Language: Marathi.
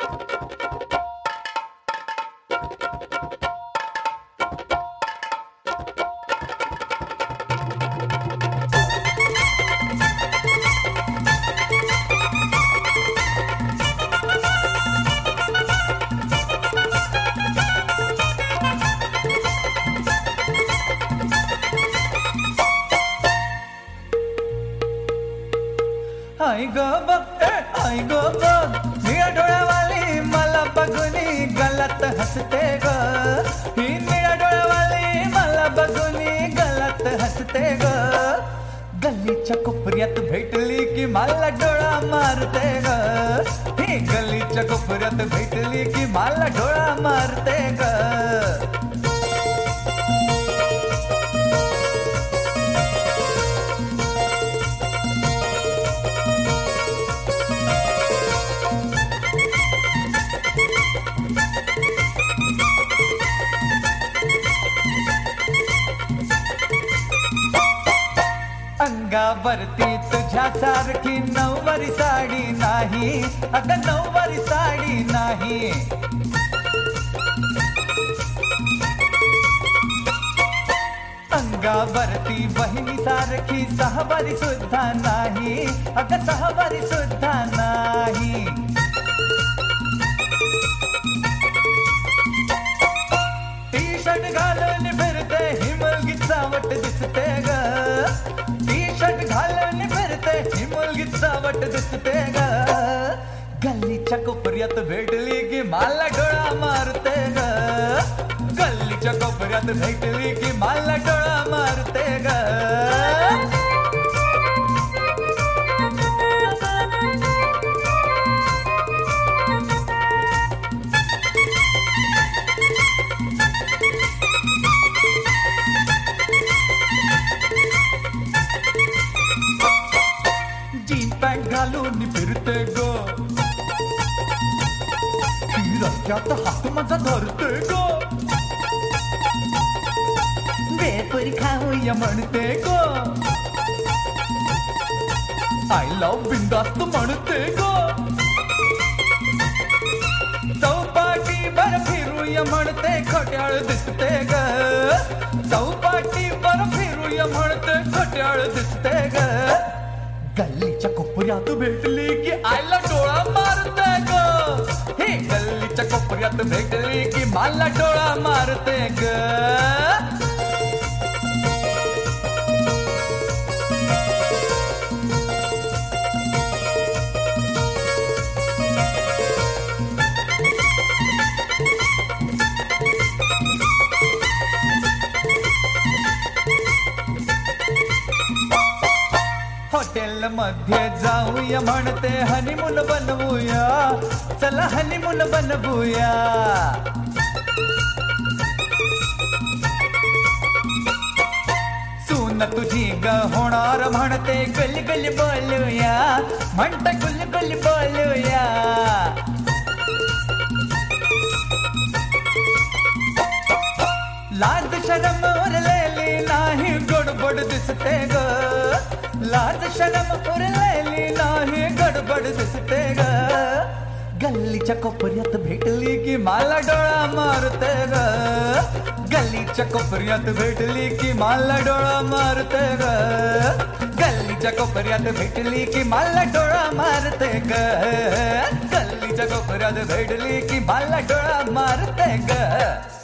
आई गो बघ आई गो बघ निळ्या डोळ्यावाली मला बघुनी गलत हसते ग ही निळ्या डोळ्यावाली मला बघुनी गलत हसते ग गल्लीच्या कोपऱ्यात भेटली की मला डोळा मारते ग ही गल्लीच्या कोपऱ्यात भेटली की मला डोळा मारते ग अंगावरती तुझ्यासारखी नऊवारी साडी नाही अगं नऊवारी साडी नाही अंगावरती बहिणीसारखी सहावारी सुद्धा नाही अगं सहावारी सुद्धा नाही टी शर्ट घालून फिरते ही मुलगी चावट दिसते ग टी शर्ट घालून फिरते ही मुलगी चावट दिसते ग गल्लीच्या कोपऱ्यात भेटली की मला डोळा मारते ग गल्लीच्या कोपऱ्यात भेटली की मला डोळा मारते ग जीन पॅन्ट घालून फिरते ग रस्त्यात हात माझा धरते ग बेपुरी खाऊया म्हणते ग आय लव्ह बिंदास्त म्हणते ग चौपाटी बर फिरूया म्हणते खट्याळ दिसते ग चौपाटी बर फिरूया म्हणते खट्याळ दिसते ग गल्लीच्या कोपऱ्यात भेटली की आयला डोळा मारते ग हे गल्लीच्या कोपऱ्यात भेटली की मला डोळा मारते ग हॉटेल मध्ये जाऊया म्हणते हनीमून बनवूया चला हनीमून बनवूया सून तुझी ग होणार म्हणते गली गली बोलूया म्हणते गुली गुली बोलूया लाज शरम उरलेली नाही गडबड दिसते ग लाज शरम उरलेली नाही गडबड दिसते ग गल्लीच्या कोपऱ्यात भेटली की मला डोळा मारते ग गल्लीच्या कोपऱ्यात भेटली की मला डोळा मारते ग गल्लीच्या कोपऱ्यात भेटली की मला डोळा मारते ग गल्लीच्या कोपऱ्यात भेटली की मला डोळा मारते ग